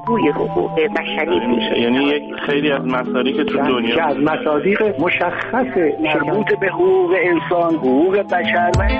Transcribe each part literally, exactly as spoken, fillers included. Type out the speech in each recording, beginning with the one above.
بازگوی حقوق بشری میشه. یعنی یک خیلی از مصادیق که تو دنیا که از مصادیق مشخص مربوط به حقوق انسان، حقوق بشر و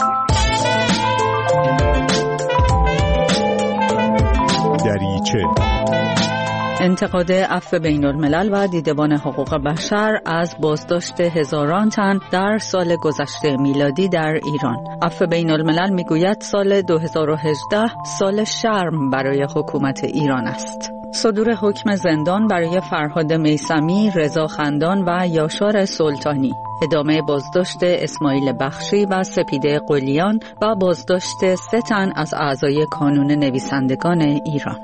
دریچه انتقاد عفو بین الملل و دیدبان حقوق بشر از بازداشت هزاران تن در سال گذشته میلادی در ایران. عفو بین الملل میگوید سال دو هزار و هجده سال شرم برای حکومت ایران است. صدور حکم زندان برای فرهاد میثمی، رضا خندان و یاشار سلطانی، ادامه بازداشت اسماعیل بخشی و سپیده قلیان و بازداشت سه تن از اعضای کانون نویسندگان ایران.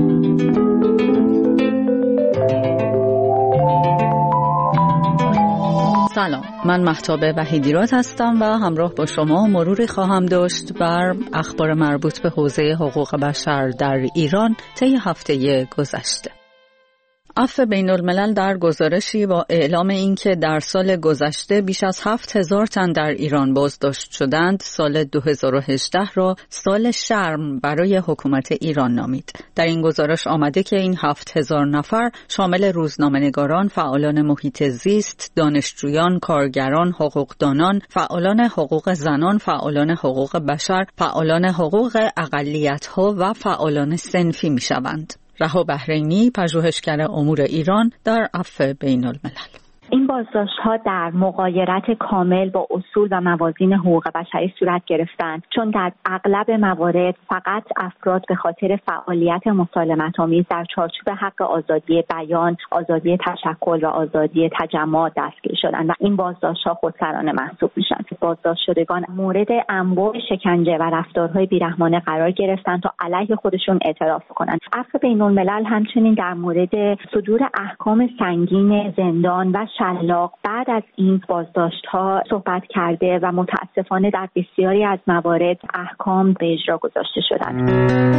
سلام، من مهتاب وحیدیراد هستم و همراه با شما مروری خواهم داشت بر اخبار مربوط به حوزه حقوق بشر در ایران طی هفته گذشته. عفو بین الملل در گزارشی با اعلام اینکه در سال گذشته بیش از هفت هزار تن در ایران بازداشت شدند، سال دو هزار و هجده را سال شرم برای حکومت ایران نامید. در این گزارش آمده که این هفت هزار نفر شامل روزنامه‌نگاران، فعالان محیط زیست، دانشجویان، کارگران، حقوقدانان، فعالان حقوق زنان، فعالان حقوق بشر، فعالان حقوق اقلیت‌ها و فعالان صنفی می‌شوند. رها بحرینی، پژوهشگر امور ایران در عفو بین الملل: این بازداشت‌ها در مغایرت کامل با اصول و موازین حقوق بشری صورت گرفتند، چون در اغلب موارد فقط افراد به خاطر فعالیت مسالمت‌آمیز در چارچوب حق آزادی بیان، آزادی تشکل و آزادی تجمع دستگیر شدند و این بازداشت‌ها خودسرانه محسوب میشن. بازداشت شدگان مورد انواع شکنجه و رفتارهای بیرحمانه قرار گرفتند تا علیه خودشون اعتراف کنند. عفو بین الملل همچنین در مورد صدور احکام سنگین زندان و شلاق بعد از این بازداشت‌ها صحبت کرده و متاسفانه در بسیاری از موارد احکام به اجرا گذاشته شدند.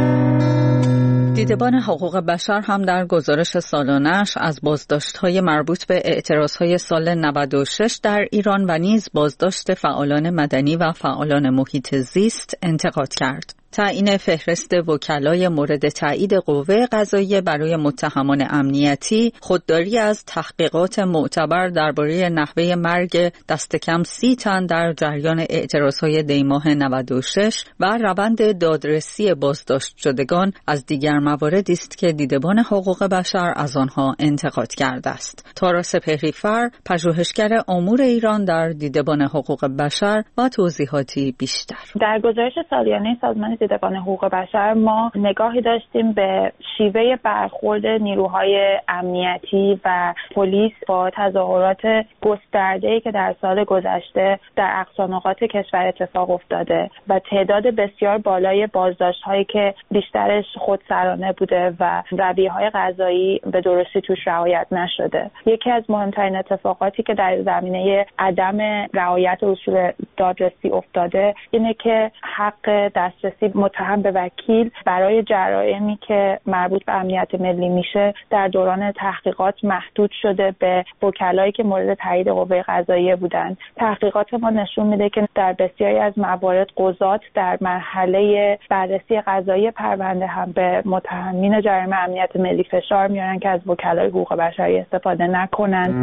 دیدبان حقوق بشر هم در گزارش سالانه‌اش از بازداشت‌های مربوط به اعتراض‌های سال نود و شش در ایران و نیز بازداشت فعالان مدنی و فعالان محیط زیست انتقاد کرد. تعیین فهرست وکلای مورد تایید قوه قضاییه برای متهمان امنیتی، خودداری از تحقیقات معتبر درباره نحوه مرگ دست کم سی تن در جریان اعتراضهای دیماه نود و شش و روند دادرسی بازداشت شدگان از دیگر مواردی است که دیدبان حقوق بشر از آنها انتقاد کرده است. تارا سپهری‌فر، پژوهشگر امور ایران در دیدبان حقوق بشر و توضیحاتی بیشتر. در گزارش سالیانه سازمان دیدبان حقوق بشر ما نگاهی داشتیم به شیوه برخورد نیروهای امنیتی و پلیس با تظاهرات گسترده‌ای که در سال گذشته در اقصانقاط کشور اتفاق افتاده و تعداد بسیار بالای بازداشت‌هایی که بیشترش خودسرانه بوده و رویه‌های قضایی به درستی توش رعایت نشده. یکی از مهمترین اتفاقاتی که در زمینه عدم رعایت اصول دادرسی افتاده اینه که حق دسترسی متهم به وکیل برای جرائمی که مربوط به امنیت ملی میشه در دوران تحقیقات محدود شده به وکلایی که مورد تایید قوه قضاییه بودند. تحقیقات ما نشون میده که در بسیاری از موارد قضات در مرحله بررسی قضایی پرونده هم به متهمین جرایم امنیت ملی فشار میارن که از وکلای حقوق بشری استفاده نکنن.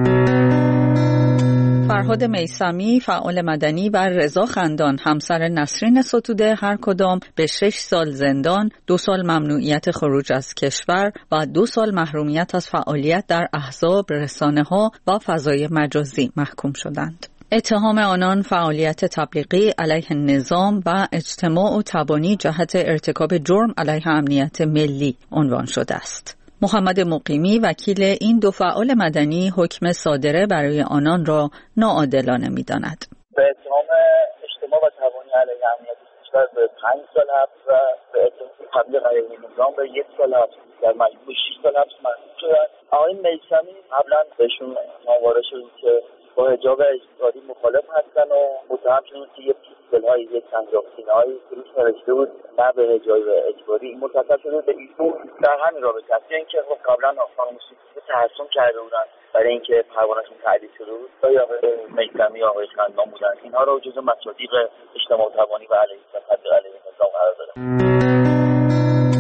فرهاد میثمی، فعال مدنی، و رضا خندان، همسر نسرین ستوده، هر کدام به شش سال زندان، دو سال ممنوعیت خروج از کشور و دو سال محرومیت از فعالیت در احزاب، رسانه‌ها و فضای مجازی محکوم شدند. اتهام آنان فعالیت تبلیغی علیه نظام و اجتماع و تبانی جهت ارتکاب جرم علیه امنیت ملی عنوان شده است. محمد مقیمی، وکیل این دو فعال مدنی، حکم صادره برای آنان را ناعادلانه می‌داند. به اتهام اجتماع و تبانی علیه امنیت کشور به پنج سال حبس و به اتهام تبلیغ علیه نظام به یک سال حبس در مجموع شش سال حبس محکوم شدند. آقای میثمی قبلا بهشون وارد شد که با حجاب اجتماعی مخالف هستن و متهم شدن که یه پیستل‌های یک سنجاق‌سینه‌های روش نوشته بود نه به حجاب اجباری. این مرتکب شده به ایشون در همین رابطه است، اینکه خب قبلا خانم موسیقی تحصیل کرده بودن برای اینکه پروانه‌شون تعدیل شده بود و یا آقای میثمی یا آقای خندان بودن، اینها رو جزو مصادیق اجتماع تبانی و علیه تبلیغ علیه نظام قرار دادن.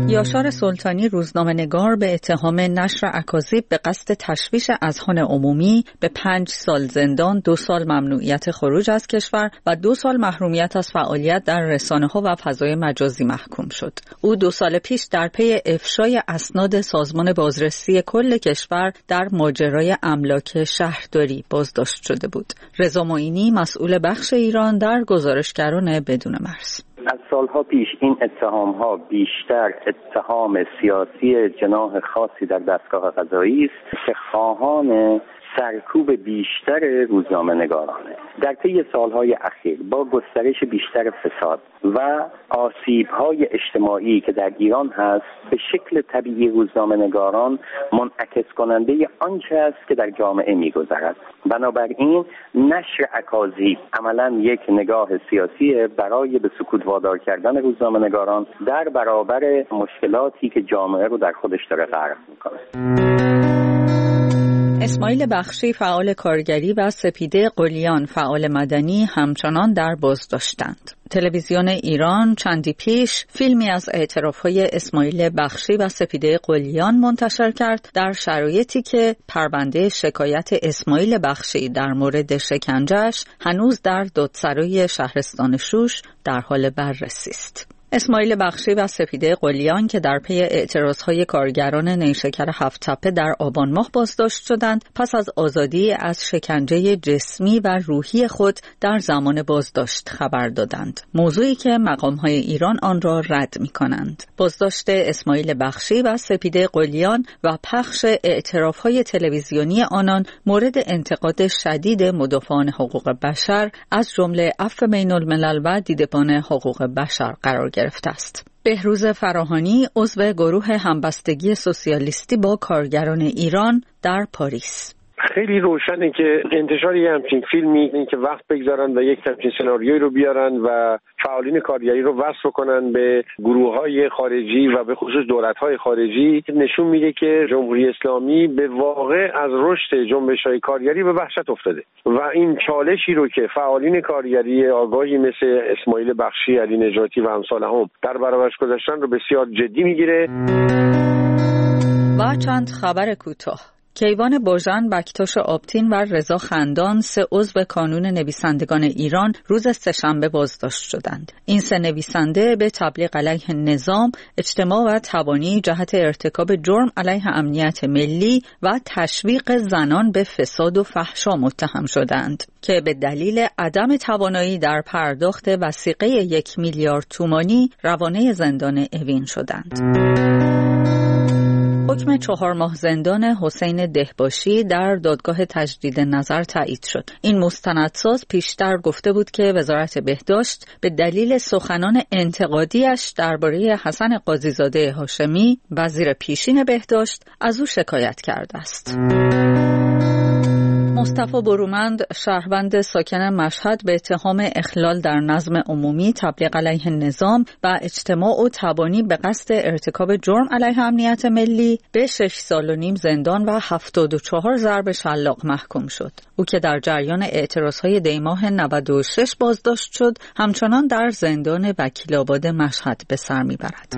یاشار سلطانی روزنامه‌نگار به اتهام نشر اکاذیب به قصد تشویش اذهان عمومی به پنج سال زندان، دو سال ممنوعیت خروج از کشور و دو سال محرومیت از فعالیت در رسانه‌ها و فضای مجازی محکوم شد. او دو سال پیش در پی افشای اسناد سازمان بازرسی کل کشور در ماجرای املاک شهرداری بازداشت شده بود. رضا معینی، مسئول بخش ایران در گزارشگران بدون مرز: از سالها پیش این اتهام‌ها بیشتر اتهام سیاسی جناح خاصی در دستگاه قضایی است که خواهان سرکوب بیشتر روزنامه‌نگارانه. در طی سالهای اخیر با گسترش بیشتر فساد و آسیب‌های اجتماعی که در ایران هست، به شکل طبیعی روزنامه‌نگاران منعکس کننده آنچه است که در جامعه می‌گذرد. بنابراین نشر اکاذیب عملاً یک نگاه سیاسی برای به سکوت وادار کردن روزنامه‌نگاران در برابر مشکلاتی که جامعه رو در خودش داره غرق می‌کنه. اسماعیل بخشی، فعال کارگری، و سپیده قلیان، فعال مدنی، همچنان در بازداشتند. تلویزیون ایران چندی پیش فیلمی از اعتراف‌های اسماعیل بخشی و سپیده قلیان منتشر کرد در شرایطی که پرونده شکایت اسماعیل بخشی در مورد شکنجه‌اش هنوز در دادسرای شهرستان شوش در حال بررسی است. اسماعیل بخشی و سپیده قلیان که در پی اعتراضهای کارگران نیشکر هفت تپه در آبان ماه بازداشت شدند، پس از آزادی از شکنجه جسمی و روحی خود در زمان بازداشت خبر دادند، موضوعی که مقامهای ایران آن را رد می کنند. بازداشت اسماعیل بخشی و سپیده قلیان و پخش اعترافهای تلویزیونی آنان مورد انتقاد شدید مدافعان حقوق بشر از جمله عفو بین الملل و دیدبان حقوق بشر قرار گرفته است. بهروز فراهانی، عضو گروه همبستگی سوسیالیستی با کارگران ایران در پاریس: خیلی روشنه که انتشار یه همچین فیلمی، این که وقت بگذارن و یک همچین سناریویی رو بیارن و فعالین کارگری رو وصف کنن به گروه‌های خارجی و به خصوص دولت‌های خارجی، نشون میده که جمهوری اسلامی به واقع از رشد جنبش‌های کارگری به وحشت افتاده و این چالشی رو که فعالین کارگری آگاهی مثل اسماعیل بخشی، علی نجاتی و امثالهم در برابرش گذاشتن رو بسیار جدی میگیره. و چند خبر کوتاه: کیوان بوژن، بکتاش آبتین و رضا خندان، سه عضو کانون نویسندگان ایران، روز سه‌شنبه بازداشت شدند. این سه نویسنده به تبلیغ علیه نظام، اجتماع و توانی جهت ارتکاب جرم علیه امنیت ملی و تشویق زنان به فساد و فحشا متهم شدند که به دلیل عدم توانایی در پرداخت وثیقه یک میلیارد تومانی روانه زندان اوین شدند. حکم چهار ماه زندان حسین دهباشی در دادگاه تجدید نظر تایید شد. این مستندساز پیشتر گفته بود که وزارت بهداشت به دلیل سخنان انتقادیش درباره حسن قاضیزاده هاشمی، وزیر پیشین بهداشت، از او شکایت کرده است. مصطفی برومند، شهروند ساکن مشهد، به اتهام اخلال در نظم عمومی، تبلیغ علیه نظام و اجتماع و تبانی به قصد ارتکاب جرم علیه امنیت ملی به شش سال و نیم زندان و هفتاد و چهار ضرب شلاق محکوم شد. او که در جریان اعتراضهای دیماه نود و شش بازداشت شد، همچنان در زندان وکیل‌آباد مشهد به سر میبرد.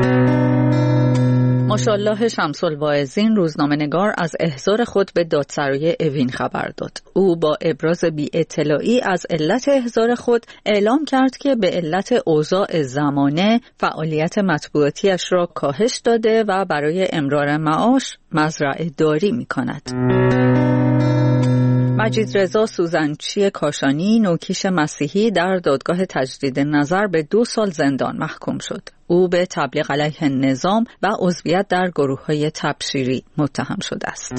ماشاءالله شمس‌الواعظین، روزنامه‌نگار، از احضار خود به دادسرای اوین خبر داد. او با ابراز بی‌اطلاعی از علت احضار خود اعلام کرد که به علت اوضاع زمانه فعالیت مطبوعاتیش را کاهش داده و برای امرار معاش مزرعه داری می‌کند. مجید رضا سوزنچی کاشانی، نوکیش مسیحی، در دادگاه تجدید نظر به دو سال زندان محکوم شد. او به تبلیغ علیه نظام و عضویت در گروه‌های تبشیری متهم شده است.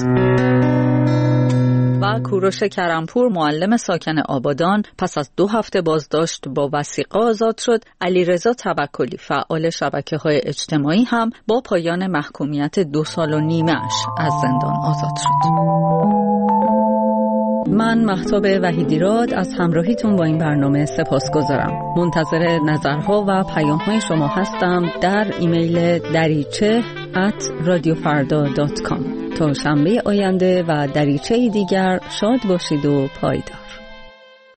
و کوروش کرمپور، معلم ساکن آبادان، پس از دو هفته بازداشت با وثیقه آزاد شد. علیرضا توکلی، فعال شبکه‌های اجتماعی، هم با پایان محکومیت دو سال و نیمه‌اش از زندان آزاد شد. من مهتاب وحیدیراد از همراهیتون با این برنامه سپاسگزارم. منتظر نظرها و پیام‌های شما هستم در ایمیل دریچه ات رادیو فردا دات کام. تا شنبه آینده و دریچه‌ای دیگر شاد باشید و پایدار.